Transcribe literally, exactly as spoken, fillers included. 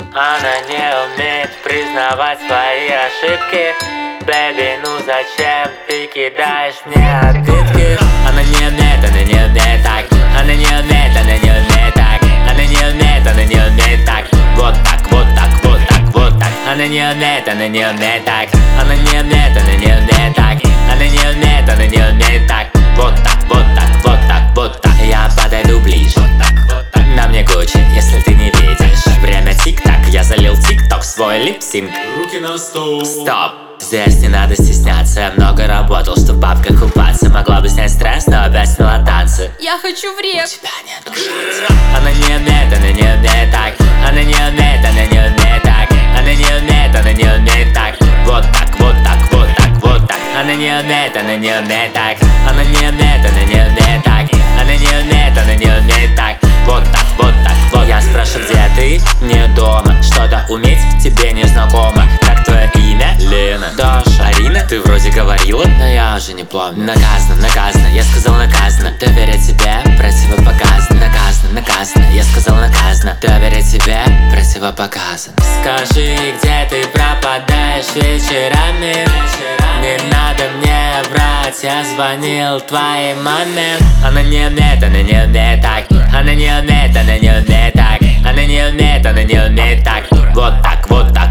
Она не умеет признавать свои ошибки. Бэби, ну зачем ты кидаешь мне обидки? Она не умеет, она не умеет так. Она не умеет, она не умеет так. Она не умеет, она не умеет так. Вот так, вот так, вот так, вот так. Она не умеет, она не умеет так. Она не умеет, она не умеет так. Она не умеет, она не умеет так. Вот так, вот так, вот так, вот так. Я подойду ближе. На мне Гуччи, если ты не видишь. Время тик-так, я залил тик-ток в свой липсинг. Руки на стол. Стоп, здесь не надо стесняться. Я много работал, чтоб в бабках купаться. Могла бы снять стресс, но опять сняла танцы. Я хочу в рек. У тебя нет души. Она не умеет, она не умеет так. Она не умеет, она не умеет так. Она не умеет, она не умеет так. Вот так, вот так, вот так, вот так. Она не умеет, она не умеет так. Она не умеет, она не умеет так. Она не умеет, она не умеет так. Вот так, вот так, вот. Я спрашиваю, где ты? Не дома. Что-то уметь тебе не знакомо. Как твое имя? Лена. Даша. Арина? Ты вроде говорила, но я уже не помню. Наказано, наказано, я сказал наказано. Доверять тебе противопоказано. Наказано, наказано, я сказал наказано. Доверять тебе противопоказано. Скажи, где ты пропадаешь вечерами? Не надо мне врать, я звонил твоей маме. Она не умеет, она не умеет так. Она не умеет, она не умеет так. Она не умеет, она не умеет так. Вот так, вот так,